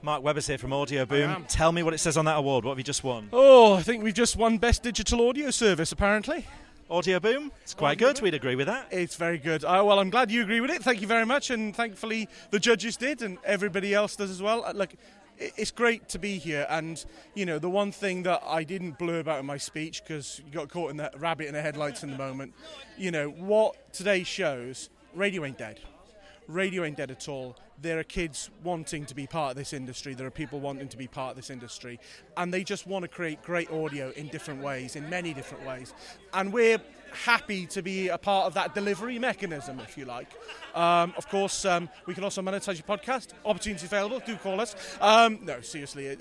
Mark Webber's here from Audio Boom. Tell me what it says on that award. What have you just won? Oh, I think we've just won Best Digital Audio Service, apparently. Audio Boom? It's quite good. We'd agree with that. It's very good. Well, I'm glad you agree with it. Thank you very much. And thankfully the judges did and everybody else does as well. Look, it's great to be here. And, you know, the one thing that I didn't blur about in my speech, because you got caught in the rabbit in the headlights in the moment, you know, what today shows, radio ain't dead. Radio ain't dead at all. There are kids wanting to be part of this industry. There are people wanting to be part of this industry. And they just want to create great audio in different ways, in many different ways. And we're happy to be a part of that delivery mechanism, if you like. Of course, we can also monetize your podcast. Opportunities available. Do call us. No, seriously,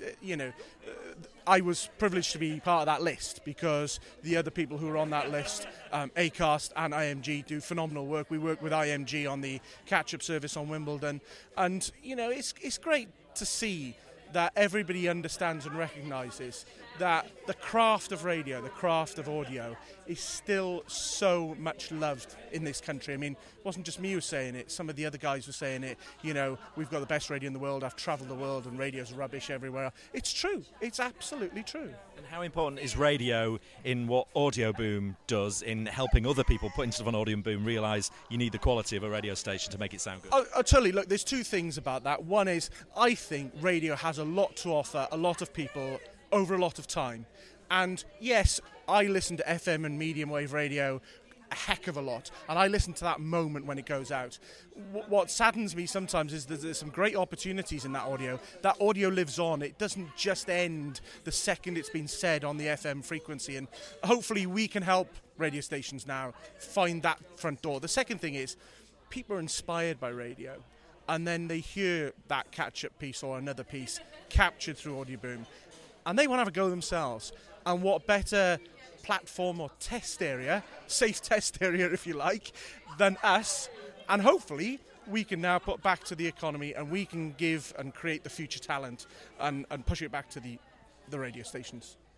I was privileged to be part of that list because the other people who are on that list, Acast and IMG, do phenomenal work. We work with IMG on the catch-up service on Wimbledon. And, you know, it's great to see that everybody understands and recognises that the craft of radio, the craft of audio, is still so much loved in this country. I mean, it wasn't just me who was saying it. Some of the other guys were saying it. You know, we've got the best radio in the world. I've travelled the world and radio's rubbish everywhere. It's true. It's absolutely true. And how important is radio in what Audio Boom does in helping other people putting stuff on Audio Boom realise you need the quality of a radio station to make it sound good? I'll tell you, look, there's two things about that. One is, I think radio has a lot to offer a lot of people over a lot of time. And yes, I listen to FM and medium wave radio a heck of a lot, and I listen to that moment when it goes out. What saddens me sometimes is there's some great opportunities in that audio. That audio lives on. It doesn't just end the second it's been said on the FM frequency, and hopefully we can help radio stations now find that front door. The second thing is, people are inspired by radio, and then they hear that catch-up piece or another piece captured through Audio Boom, and they want to have a go themselves. And what better platform or test area, safe test area if you like, than us. And hopefully we can now put back to the economy and we can give and create the future talent and push it back to the radio stations.